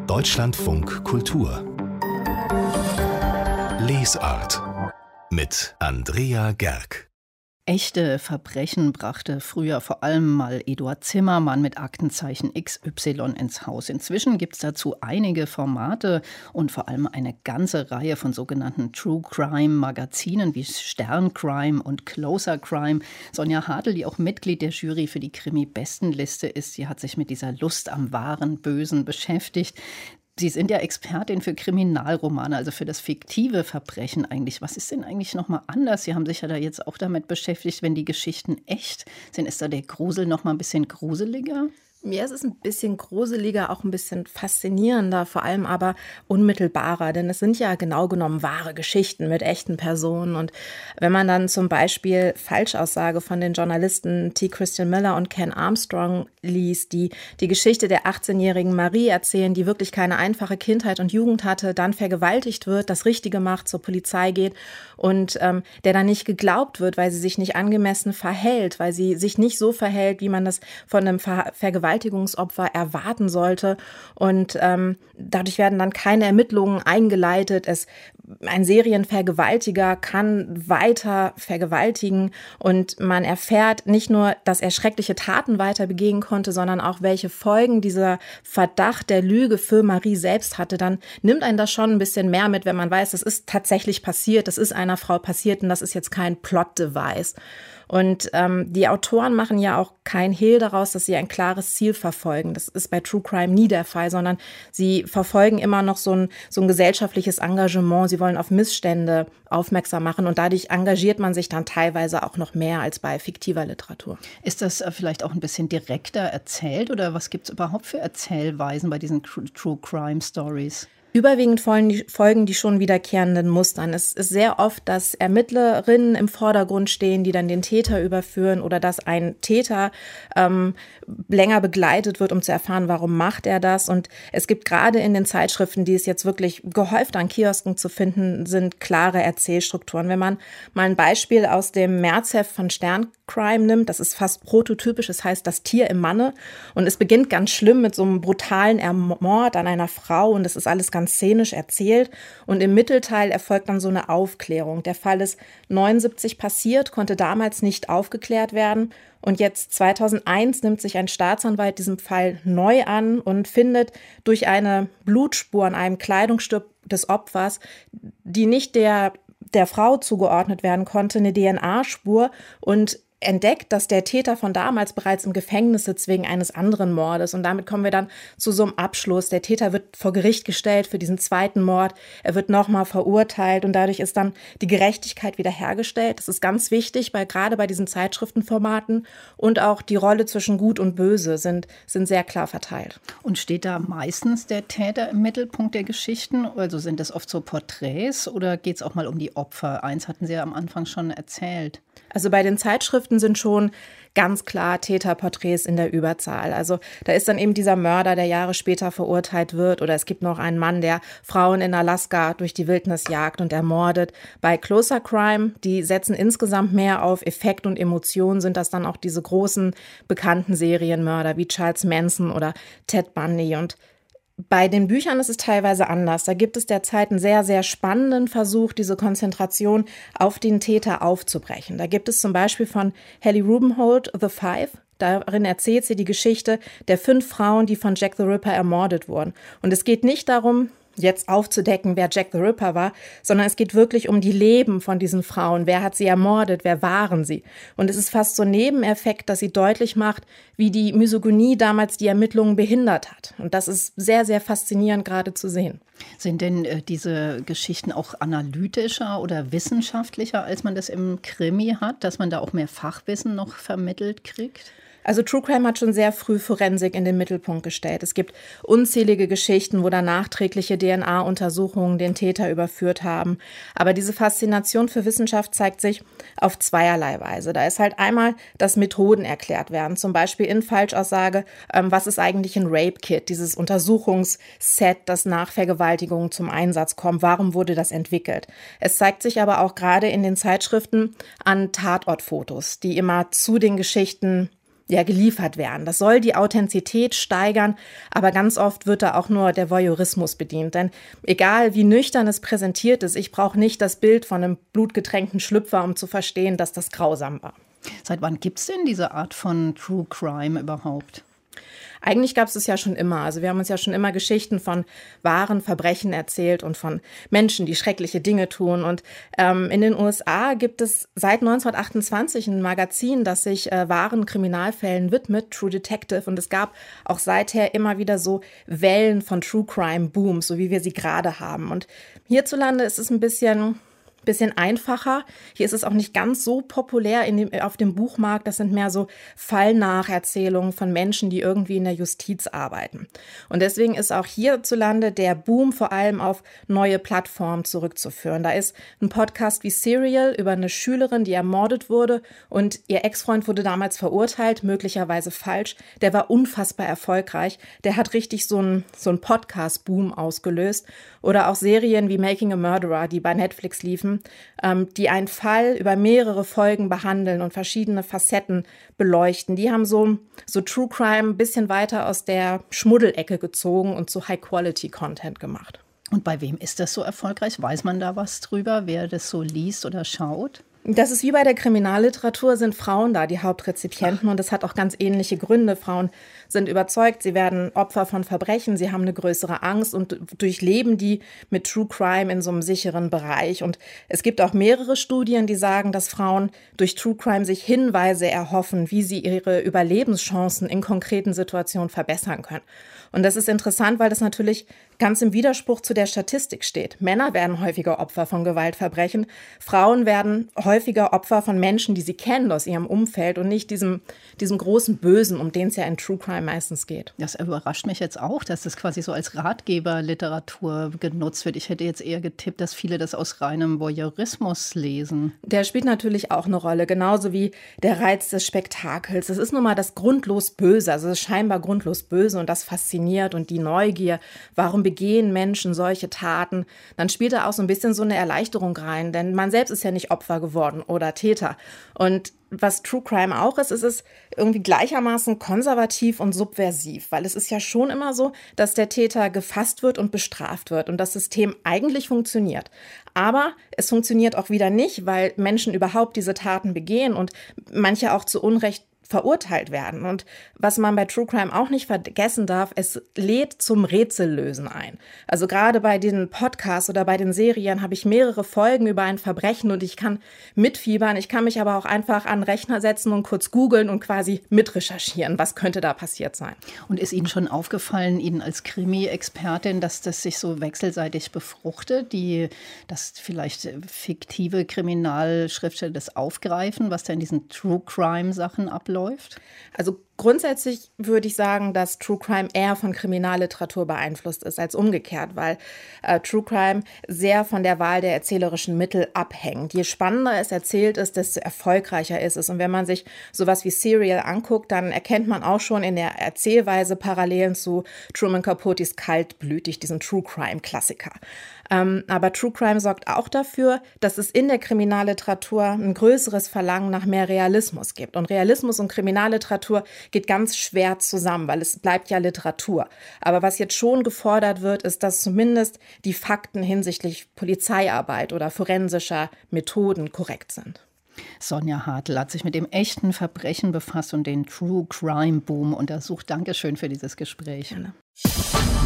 Deutschlandfunk Kultur Lesart mit Andrea Gerg. Echte Verbrechen brachte früher vor allem mal Eduard Zimmermann mit Aktenzeichen XY ins Haus. Inzwischen gibt es dazu einige Formate und vor allem eine ganze Reihe von sogenannten True Crime Magazinen wie Stern Crime und Closer Crime. Sonja Hartl, die auch Mitglied der Jury für die Krimi-Bestenliste ist, die hat sich mit dieser Lust am wahren Bösen beschäftigt. Sie sind ja Expertin für Kriminalromane, also für das fiktive Verbrechen eigentlich. Was ist denn eigentlich nochmal anders? Sie haben sich ja da jetzt auch damit beschäftigt, wenn die Geschichten echt sind. Ist da der Grusel nochmal ein bisschen gruseliger? Mir ist es ein bisschen gruseliger, auch ein bisschen faszinierender, vor allem aber unmittelbarer, denn es sind ja genau genommen wahre Geschichten mit echten Personen. Und wenn man dann zum Beispiel Falschaussage von den Journalisten T. Christian Miller und Ken Armstrong liest, die die Geschichte der 18-jährigen Marie erzählen, die wirklich keine einfache Kindheit und Jugend hatte, dann vergewaltigt wird, das Richtige macht, zur Polizei geht und der dann nicht geglaubt wird, weil sie sich nicht angemessen verhält, weil sie sich nicht so verhält, wie man das von einem Vergewaltigungsopfer erwarten sollte. Und dadurch werden dann keine Ermittlungen eingeleitet. Ein Serienvergewaltiger kann weiter vergewaltigen und man erfährt nicht nur, dass er schreckliche Taten weiter begehen konnte, sondern auch, welche Folgen dieser Verdacht der Lüge für Marie selbst hatte. Dann nimmt einen das schon ein bisschen mehr mit, wenn man weiß, das ist tatsächlich passiert, das ist einer Frau passiert und das ist jetzt kein Plot-Device. Und die Autoren machen ja auch kein Hehl daraus, dass sie ein klares Ziel verfolgen. Das ist bei True Crime nie der Fall, sondern sie verfolgen immer noch so ein gesellschaftliches Engagement. Sie wollen auf Missstände aufmerksam machen und dadurch engagiert man sich dann teilweise auch noch mehr als bei fiktiver Literatur. Ist das vielleicht auch ein bisschen direkter erzählt oder was gibt es überhaupt für Erzählweisen bei diesen True Crime Stories? Überwiegend folgen die schon wiederkehrenden Mustern. Es ist sehr oft, dass Ermittlerinnen im Vordergrund stehen, die dann den Täter überführen oder dass ein Täter länger begleitet wird, um zu erfahren, warum macht er das. Und es gibt gerade in den Zeitschriften, die es jetzt wirklich gehäuft an Kiosken zu finden sind, klare Erzählstrukturen. Wenn man mal ein Beispiel aus dem Märzheft von Stern Crime nimmt, das ist fast prototypisch, das heißt Das Tier im Manne. Und es beginnt ganz schlimm mit so einem brutalen Mord an einer Frau und das ist alles ganz szenisch erzählt. Und im Mittelteil erfolgt dann so eine Aufklärung. Der Fall ist 79 passiert, konnte damals nicht aufgeklärt werden. Und jetzt 2001 nimmt sich ein Staatsanwalt diesem Fall neu an und findet durch eine Blutspur an einem Kleidungsstück des Opfers, die nicht der Frau zugeordnet werden konnte, eine DNA-Spur und entdeckt, dass der Täter von damals bereits im Gefängnis sitzt wegen eines anderen Mordes. Und damit kommen wir dann zu so einem Abschluss. Der Täter wird vor Gericht gestellt für diesen zweiten Mord. Er wird nochmal verurteilt und dadurch ist dann die Gerechtigkeit wiederhergestellt. Das ist ganz wichtig, weil gerade bei diesen Zeitschriftenformaten und auch die Rolle zwischen Gut und Böse sind sehr klar verteilt. Und steht da meistens der Täter im Mittelpunkt der Geschichten? Also sind das oft so Porträts oder geht es auch mal um die Opfer? Eins hatten Sie ja am Anfang schon erzählt. Also bei den Zeitschriften sind schon ganz klar Täterporträts in der Überzahl. Also da ist dann eben dieser Mörder, der Jahre später verurteilt wird. Oder es gibt noch einen Mann, der Frauen in Alaska durch die Wildnis jagt und ermordet. Bei Closer Crime, die setzen insgesamt mehr auf Effekt und Emotion, sind das dann auch diese großen bekannten Serienmörder wie Charles Manson oder Ted Bundy. Und bei den Büchern ist es teilweise anders. Da gibt es derzeit einen sehr, sehr spannenden Versuch, diese Konzentration auf den Täter aufzubrechen. Da gibt es zum Beispiel von Hallie Rubenhold The Five. Darin erzählt sie die Geschichte der 5 Frauen, die von Jack the Ripper ermordet wurden. Und es geht nicht darum, jetzt aufzudecken, wer Jack the Ripper war, sondern es geht wirklich um die Leben von diesen Frauen. Wer hat sie ermordet? Wer waren sie? Und es ist fast so ein Nebeneffekt, dass sie deutlich macht, wie die Misogynie damals die Ermittlungen behindert hat. Und das ist sehr, sehr faszinierend gerade zu sehen. Sind denn diese Geschichten auch analytischer oder wissenschaftlicher, als man das im Krimi hat, dass man da auch mehr Fachwissen noch vermittelt kriegt? Also True Crime hat schon sehr früh Forensik in den Mittelpunkt gestellt. Es gibt unzählige Geschichten, wo dann nachträgliche DNA-Untersuchungen den Täter überführt haben. Aber diese Faszination für Wissenschaft zeigt sich auf zweierlei Weise. Da ist halt einmal, dass Methoden erklärt werden. Zum Beispiel in Falschaussage, was ist eigentlich ein Rape-Kit, dieses Untersuchungsset, das nach Vergewaltigungen zum Einsatz kommt. Warum wurde das entwickelt? Es zeigt sich aber auch gerade in den Zeitschriften an Tatortfotos, die immer zu den Geschichten geliefert werden. Das soll die Authentizität steigern, aber ganz oft wird da auch nur der Voyeurismus bedient. Denn egal wie nüchtern es präsentiert ist, ich brauche nicht das Bild von einem blutgetränkten Schlüpfer, um zu verstehen, dass das grausam war. Seit wann gibt es denn diese Art von True Crime überhaupt? Eigentlich gab es es ja schon immer. Also wir haben uns ja schon immer Geschichten von wahren Verbrechen erzählt und von Menschen, die schreckliche Dinge tun. Und in den USA gibt es seit 1928 ein Magazin, das sich wahren Kriminalfällen widmet, True Detective. Und es gab auch seither immer wieder so Wellen von True Crime Booms, so wie wir sie gerade haben. Und hierzulande ist es ein bisschen einfacher. Hier ist es auch nicht ganz so populär auf dem Buchmarkt. Das sind mehr so Fallnacherzählungen von Menschen, die irgendwie in der Justiz arbeiten. Und deswegen ist auch hierzulande der Boom vor allem auf neue Plattformen zurückzuführen. Da ist ein Podcast wie Serial über eine Schülerin, die ermordet wurde und ihr Ex-Freund wurde damals verurteilt, möglicherweise falsch. Der war unfassbar erfolgreich. Der hat richtig so einen Podcast-Boom ausgelöst. Oder auch Serien wie Making a Murderer, die bei Netflix liefen, die einen Fall über mehrere Folgen behandeln und verschiedene Facetten beleuchten. Die haben so True Crime ein bisschen weiter aus der Schmuddelecke gezogen und zu High-Quality-Content gemacht. Und bei wem ist das so erfolgreich? Weiß man da was drüber, wer das so liest oder schaut? Das ist wie bei der Kriminalliteratur, sind Frauen da die Hauptrezipienten und das hat auch ganz ähnliche Gründe. Frauen sind überzeugt, sie werden Opfer von Verbrechen, sie haben eine größere Angst und durchleben die mit True Crime in so einem sicheren Bereich. Und es gibt auch mehrere Studien, die sagen, dass Frauen durch True Crime sich Hinweise erhoffen, wie sie ihre Überlebenschancen in konkreten Situationen verbessern können. Und das ist interessant, weil das natürlich ganz im Widerspruch zu der Statistik steht. Männer werden häufiger Opfer von Gewaltverbrechen. Frauen werden häufiger Opfer von Menschen, die sie kennen aus ihrem Umfeld und nicht diesem großen Bösen, um den es ja in True Crime meistens geht. Das überrascht mich jetzt auch, dass das quasi so als Ratgeberliteratur genutzt wird. Ich hätte jetzt eher getippt, dass viele das aus reinem Voyeurismus lesen. Der spielt natürlich auch eine Rolle, genauso wie der Reiz des Spektakels. Es ist nun mal das grundlos Böse, also es ist scheinbar grundlos Böse und das fasziniert und die Neugier, warum begehen Menschen solche Taten, dann spielt da auch so ein bisschen so eine Erleichterung rein, denn man selbst ist ja nicht Opfer geworden oder Täter. Und was True Crime auch ist, es irgendwie gleichermaßen konservativ und subversiv, weil es ist ja schon immer so, dass der Täter gefasst wird und bestraft wird und das System eigentlich funktioniert. Aber es funktioniert auch wieder nicht, weil Menschen überhaupt diese Taten begehen und manche auch zu Unrecht verurteilt werden. Und was man bei True Crime auch nicht vergessen darf, es lädt zum Rätsellösen ein. Also gerade bei den Podcasts oder bei den Serien habe ich mehrere Folgen über ein Verbrechen und ich kann mitfiebern. Ich kann mich aber auch einfach an den Rechner setzen und kurz googeln und quasi mitrecherchieren, was könnte da passiert sein. Und ist Ihnen schon aufgefallen, Ihnen als Krimi-Expertin, dass das sich so wechselseitig befruchtet, dass vielleicht fiktive Kriminalschriftsteller das aufgreifen, was da in diesen True Crime-Sachen abläuft? Also grundsätzlich würde ich sagen, dass True Crime eher von Kriminalliteratur beeinflusst ist als umgekehrt, weil True Crime sehr von der Wahl der erzählerischen Mittel abhängt. Je spannender es erzählt ist, desto erfolgreicher ist es. Und wenn man sich sowas wie Serial anguckt, dann erkennt man auch schon in der Erzählweise Parallelen zu Truman Capotes Kaltblütig, diesen True Crime-Klassiker. Aber True Crime sorgt auch dafür, dass es in der Kriminalliteratur ein größeres Verlangen nach mehr Realismus gibt. Und Realismus und Kriminalliteratur geht ganz schwer zusammen, weil es bleibt ja Literatur. Aber was jetzt schon gefordert wird, ist, dass zumindest die Fakten hinsichtlich Polizeiarbeit oder forensischer Methoden korrekt sind. Sonja Hartl hat sich mit dem echten Verbrechen befasst und den True Crime Boom untersucht. Dankeschön für dieses Gespräch. Gerne.